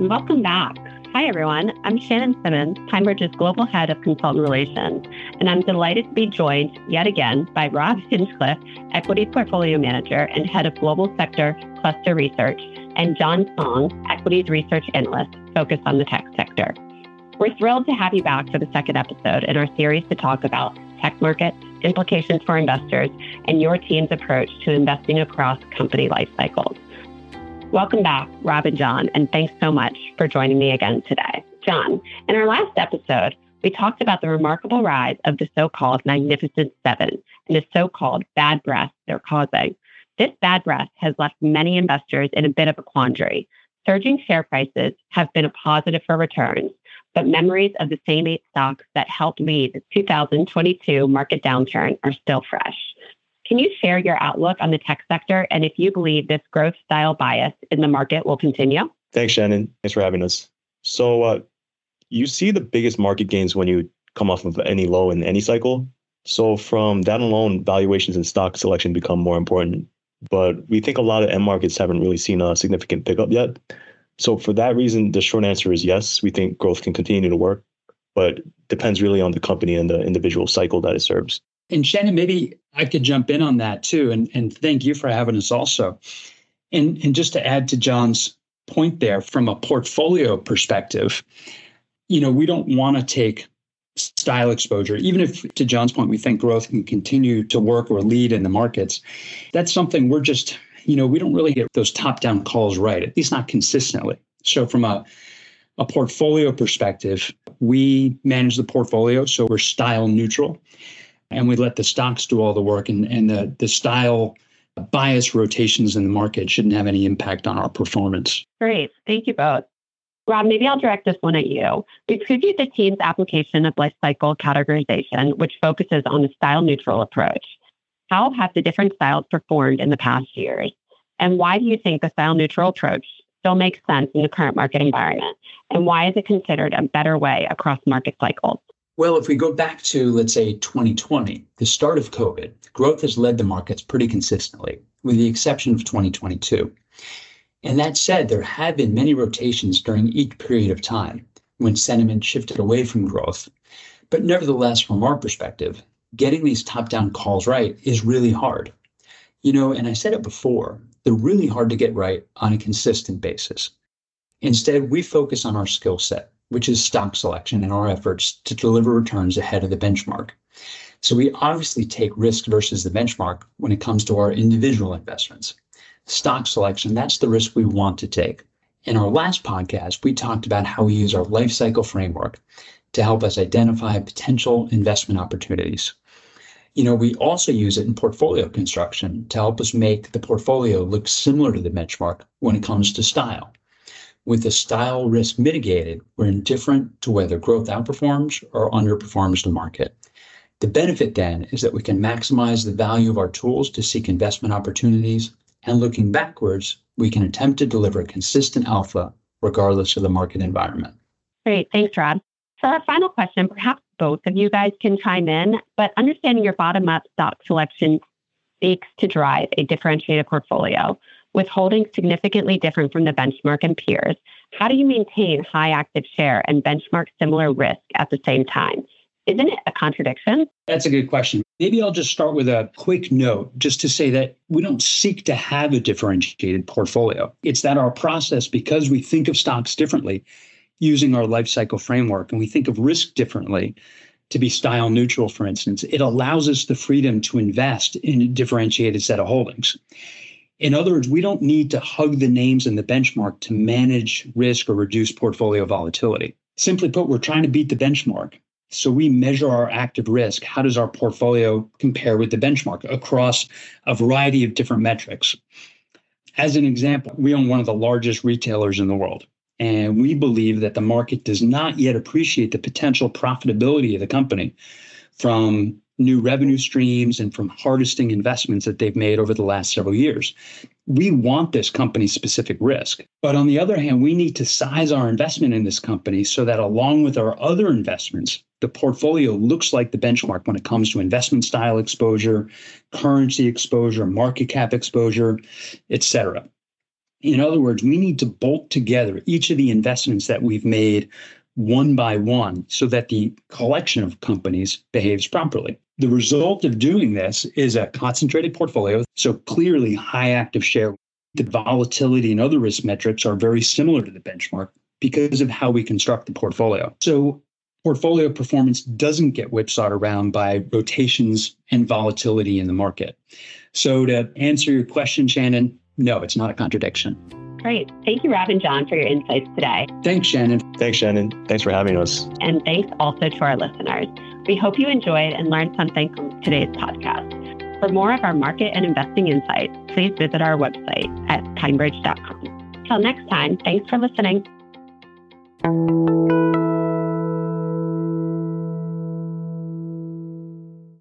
Welcome back. Hi, everyone. I'm Shannon Simmons, PineBridge's Global Head of Consultant Relations, and I'm delighted to be joined yet again by Rob Hinchcliffe, Equity Portfolio Manager and Head of Global Sector Cluster Research, and John Song, Equities Research Analyst focused on the tech sector. We're thrilled to have you back for the second episode in our series to talk about tech markets, implications for investors, and your team's approach to investing across company life cycles. Welcome back, Rob and John, and thanks so much for joining me again today. John, in our last episode, we talked about the remarkable rise of the so-called Magnificent Seven and the so-called bad breath they're causing. This bad breath has left many investors in a bit of a quandary. Surging share prices have been a positive for returns, but memories of the same eight stocks that helped lead the 2022 market downturn are still fresh. Can you share your outlook on the tech sector and if you believe this growth style bias in the market will continue? Thanks, Shannon. Thanks for having us. So you see the biggest market gains when you come off of any low in any cycle. So from that alone, valuations and stock selection become more important. But we think a lot of end markets haven't really seen a significant pickup yet. So for that reason, the short answer is yes, we think growth can continue to work, but depends really on the company and the individual cycle that it serves. And Shannon, maybe I could jump in on that too. And thank you for having us also. And just to add to John's point there, from a portfolio perspective, we don't want to take style exposure, even if, to John's point, we think growth can continue to work or lead in the markets. That's something we're just, we don't really get those top-down calls right, at least not consistently. So from a portfolio perspective, we manage the portfolio, so we're style neutral. And we let the stocks do all the work, and the style bias rotations in the market shouldn't have any impact on our performance. Great. Thank you both. Rob, maybe I'll direct this one at you. We previewed the team's application of life cycle categorization, which focuses on a style neutral approach. How have the different styles performed in the past years? And why do you think the style neutral approach still makes sense in the current market environment? And why is it considered a better way across market cycles? Well, if we go back to, let's say, 2020, the start of COVID, growth has led the markets pretty consistently, with the exception of 2022. And that said, there have been many rotations during each period of time when sentiment shifted away from growth. But nevertheless, from our perspective, getting these top-down calls right is really hard. And I said it before, they're really hard to get right on a consistent basis. Instead, we focus on our skill set, which is stock selection, and our efforts to deliver returns ahead of the benchmark. So we obviously take risk versus the benchmark when it comes to our individual investments. Stock selection, that's the risk we want to take. In our last podcast, we talked about how we use our life cycle framework to help us identify potential investment opportunities. We also use it in portfolio construction to help us make the portfolio look similar to the benchmark when it comes to style. With the style risk mitigated, we're indifferent to whether growth outperforms or underperforms the market. The benefit then is that we can maximize the value of our tools to seek investment opportunities, and looking backwards, we can attempt to deliver consistent alpha regardless of the market environment. Great. Thanks, Rob. For our final question, perhaps both of you guys can chime in, but understanding your bottom-up stock selection seeks to drive a differentiated portfolio with holdings significantly different from the benchmark and peers. How do you maintain high active share and benchmark similar risk at the same time? Isn't it a contradiction? That's a good question. Maybe I'll just start with a quick note just to say that we don't seek to have a differentiated portfolio. It's that our process, because we think of stocks differently using our life cycle framework, and we think of risk differently, to be style neutral, for instance, it allows us the freedom to invest in a differentiated set of holdings. In other words, we don't need to hug the names in the benchmark to manage risk or reduce portfolio volatility. Simply put, we're trying to beat the benchmark. So we measure our active risk. How does our portfolio compare with the benchmark across a variety of different metrics? As an example, we own one of the largest retailers in the world, and we believe that the market does not yet appreciate the potential profitability of the company from new revenue streams and from harvesting investments that they've made over the last several years. We want this company-specific risk. But on the other hand, we need to size our investment in this company so that along with our other investments, the portfolio looks like the benchmark when it comes to investment style exposure, currency exposure, market cap exposure, et cetera. In other words, we need to bolt together each of the investments that we've made one by one so that the collection of companies behaves properly. The result of doing this is a concentrated portfolio, so clearly high active share. The volatility and other risk metrics are very similar to the benchmark because of how we construct the portfolio. So portfolio performance doesn't get whipsawed around by rotations and volatility in the market. So to answer your question, Shannon, no, it's not a contradiction. Great. Thank you, Rob and John, for your insights today. Thanks, Shannon. Thanks, Shannon. Thanks for having us. And thanks also to our listeners. We hope you enjoyed and learned something from today's podcast. For more of our market and investing insights, please visit our website at pinebridge.com. Till next time, thanks for listening.